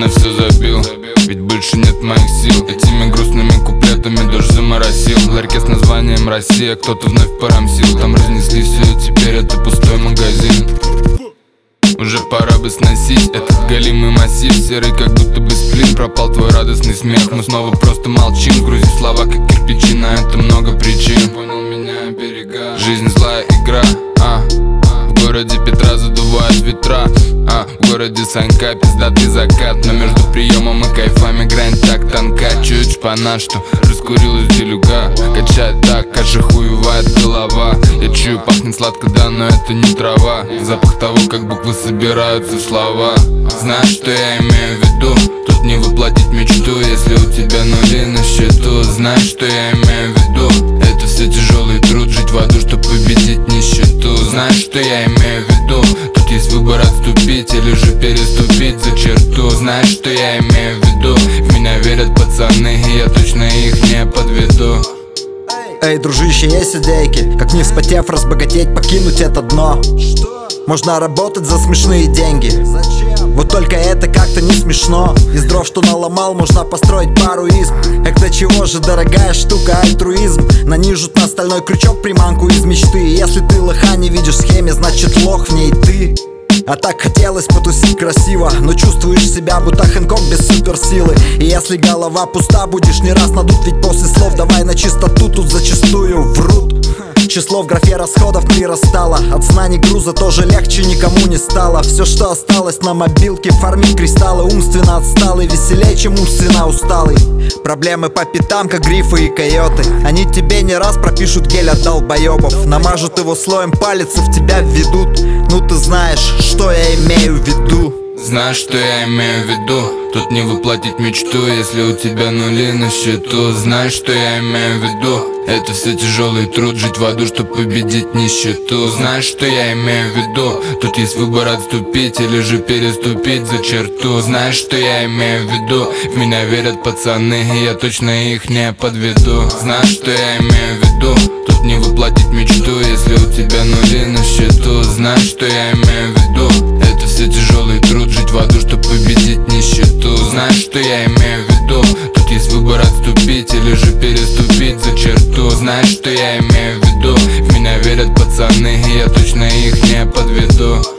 на все забил, ведь больше нет моих сил. Этими грустными куплетами дождь заморосил. В ларьке с названием «Россия» кто-то вновь порамсил. Там разнесли все, и теперь это пустой магазин. Уже пора бы сносить этот голимый массив, серый как будто бы сплин. Пропал твой радостный смех, мы снова просто молчим. Грузив слова как кирпичи, на это много причин. Понял меня, берега. Жизнь злая игра, в городе Петра задувают ветра, в городе Санька пиздатый закат. Но между приемом и кайфами грань так тонка. Чуть шпана, что раскурилась делюга. Качает так, аж охуевает голова. Я чую, пахнет сладко, да, но это не трава. Запах того, как буквы собираются в слова. Знаешь, что я имею в виду? Тут не воплотить мечту, если у тебя нули на счету. Знаешь, что я имею в виду? Это все тяжелый труд, жить в аду, чтоб победить нищету. Знаешь, что я имею в виду? Тут есть выбор отступить или же переступить за черту. Знаешь, что я имею в виду? В меня верят пацаны, и я точно их не подведу. Эй, дружище, есть идейки, как не вспотев разбогатеть, покинуть это дно? Можно работать за смешные деньги. Вот только это как-то не смешно. Из дров, что наломал, можно построить пару изб. Эх, до чего же дорогая штука альтруизм. Нанижут на стальной крючок приманку из мечты. Если ты лоха не видишь в схеме, значит лох в ней ты. А так хотелось потусить красиво, но чувствуешь себя будто Хэнкок без суперсилы. И если голова пуста, будешь не раз надут, ведь после слов давай на чистоту тут зачастую врут. Число в графе расходов прирастало, от знаний груза тоже легче никому не стало. Все, что осталось на мобилке, фармить кристаллы. Умственно отсталый, веселее, чем умственно усталый. Проблемы по пятам, как грифы и койоты. Они тебе не раз пропишут гель от долбоебов. Намажут его слоем палец и в тебя введут. Ну ты знаешь, что я имею в виду. Знаешь, что я имею в виду? Тут не воплотить мечту, если у тебя нули на счету. Знаешь, что я имею в виду? Это все тяжелый труд, жить в аду, чтоб победить нищету. Знаешь, что я имею в виду? Тут есть выбор отступить или же переступить за черту. Знаешь, что я имею в виду? В меня верят пацаны, и я точно их не подведу. Знаешь, что я имею в виду? Тут не воплотить мечту, если у тебя нули на счету. Знаешь, что я имею в виду? Это все тяжелый труд, жить в аду, чтоб победить нищету. Знаешь, что я имею в виду? Тут есть выбор отступить или же переступить за черту. Знаешь, что я имею в виду? В меня верят пацаны, и я точно их не подведу.